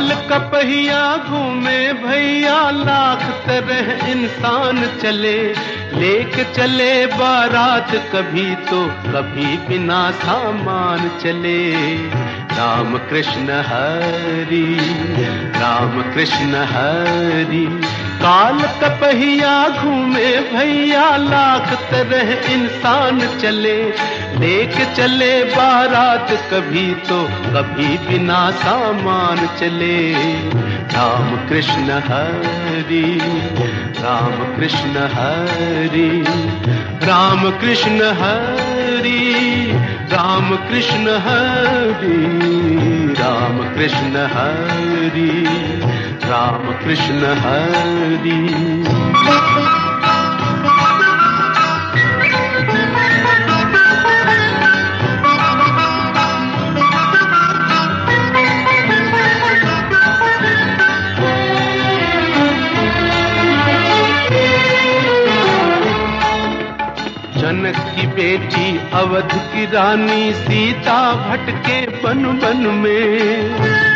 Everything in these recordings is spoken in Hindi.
काल का पहिया घूमे भैया, लाख तरह इंसान चले, लेके चले बारात कभी तो कभी बिना सामान चले। राम कृष्ण हरि, राम कृष्ण हरि। काल का पहिया घूमे भैया, लाख तरह इंसान चले, लेके चले बारात कभी तो कभी बिना सामान चले। राम कृष्ण हरि, राम कृष्ण हरि, राम कृष्ण हरि, राम कृष्ण हरि, राम कृष्ण हरि, राम कृष्ण हरि। जनक की बेटी अवध की रानी सीता भटके वन वन में।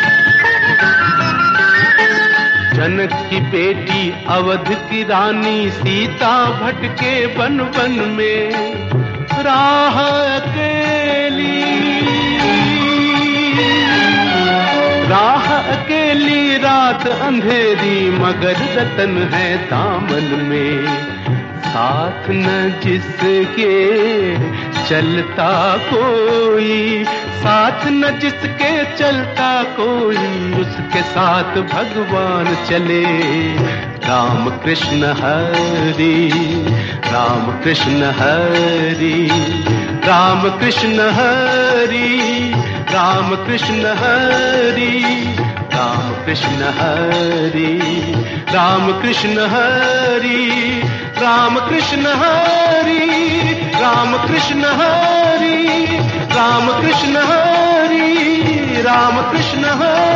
जनक की बेटी अवध की रानी सीता भटके वन वन में। राह अकेली, राह अकेली रात अंधेरी, मगर रतन है दामन में। साथ न जिसके चलता कोई, साथ न जिसके चलता कोई, उसके साथ भगवान चले। राम कृष्ण हरि, राम कृष्ण हरि, राम कृष्ण हरि, राम कृष्ण हरि, राम कृष्ण हरि, राम कृष्ण हरि, राम कृष्ण हरि, राम कृष्ण हरि, राम कृष्ण हरि, राम कृष्ण हरि।